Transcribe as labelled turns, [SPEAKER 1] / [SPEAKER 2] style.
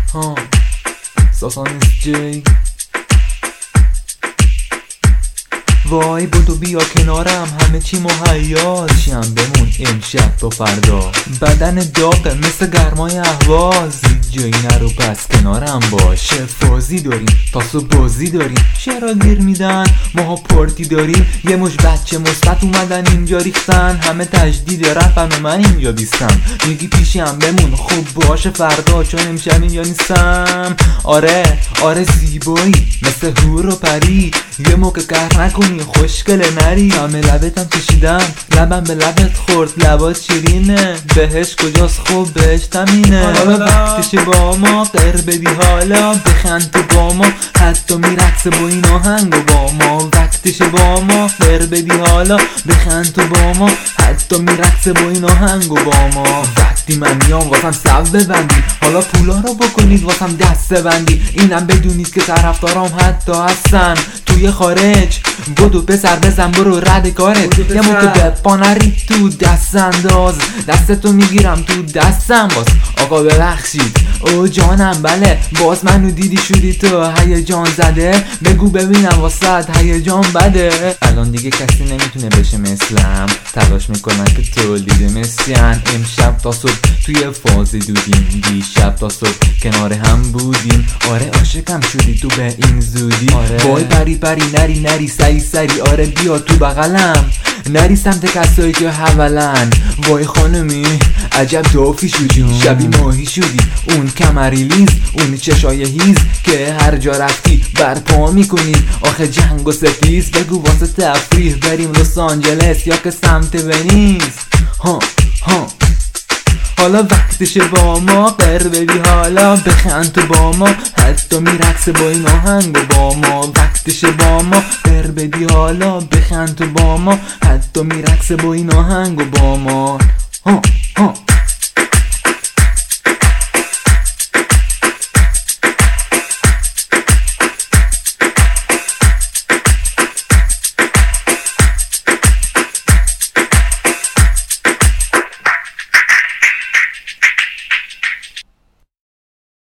[SPEAKER 1] ساسانیس جی. وای بودو بیا کنارم، همه چی مهیاست، شیم بمون امشب تا فردا. بدن داغه مثل گرمای اهواز، جایی نرو پس کنارم باش. فازی داریم تاسو بازی داریم، چرا گیر میدن ماها پارتی داریم. یه مش بچه مثبت اومدن اینجا ریختن، همه تجدید رفتن و من اینجا بیستم. میگی پیشم بمون خوب باشه فردا، چون امشب اینجا نیستم. آره زیبایی مثل هور و پری، یه موقع قهر نکنی خوشگله نری. همه لبتم کشیدم، لبم به لبت خورد، لبات شیرینه، بهش کجاست خوب بهش تمینه. حالا وقتشه با ما قر بدی، حالا بخند تو با ما، حتی میرقص با این آهنگ و با ما. وقتشه با ما قر بدی، حالا بخند تو با ما، حتی میرقص با این آهنگ و با ما. وقتی من میام واسم سب ببندی، حالا پولا رو بکنید واسم دست بندی. اینم بدونید که طرفدارام حتی هستن توی خارج. بدو پسر بزن برو رد کارت، یه موقع به پا نری تو دست انداز، دستتو میگیرم تو دستم باز. آقا ببخشید او جانم، بله باز منو دیدی شدی تو هیجان زده، بگو ببینم واسد هیجان بده. الان دیگه کسی نمیتونه بشه مثلم، تلاش میکنن که تولید مثلن. امشب تا صبح توی فاز دودیم، دیشب تا صبح کنار هم بودیم. آره عاشقم شدی تو به این زودی. وای پری نری سری آره بیا تو بغلم، نری سمت کسایی که حولن. وای خانمی عجب دافی شدی، شبی ماهی شدی، اون کمری لیز، اون چشای هیز که هر جا رفتی برپا میکنی. آخه جنگ و ستیز، بگو واسه تفریح بریم لس آنجلس یا که سمت ونیز. حالا وقتشه با ما قر بدی، حالا بخند تو با ما، حتی میرقصه با این آهنگ و با ما. وقتشه با ما قر بدی، حالا بخند تو با ما، حتی میرقصه با این آهنگ و با ما.